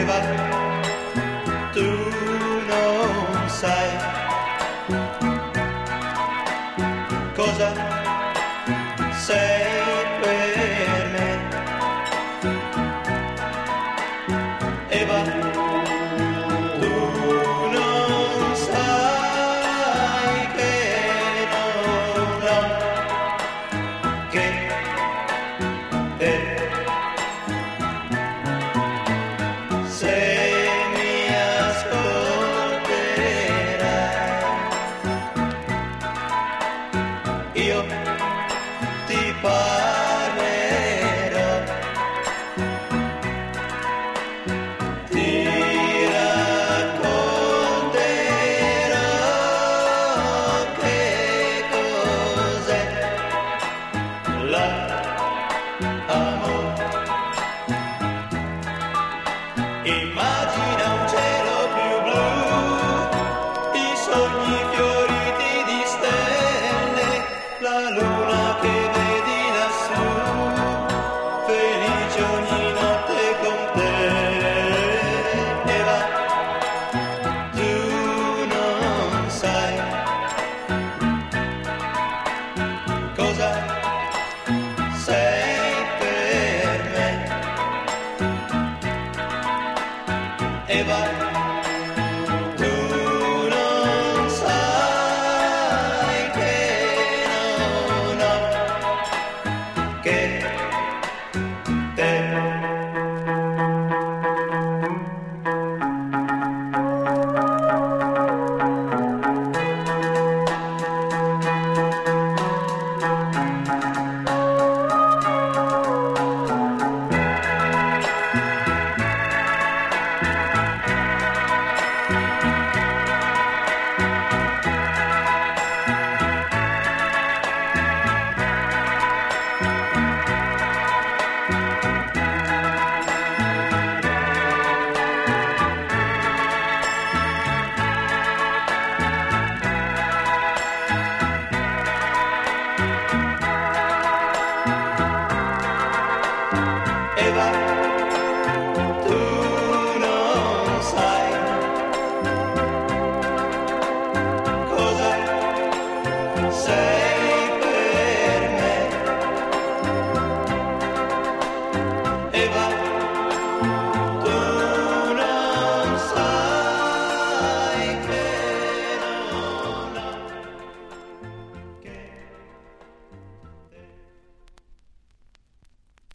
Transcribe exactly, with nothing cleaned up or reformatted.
Eva, tu non sai cosa sei per me. Eva, tu non sai che non ho che te. Se mi ascolterai, io ti parlerò, ti racconterò che cos'è l'amore. Immagina un cielo più blu, i sogni fioriti di stelle, la luna che vedi lassù, felice ogni notte con te. Eva, tu non sai cosa sei per me. Eva,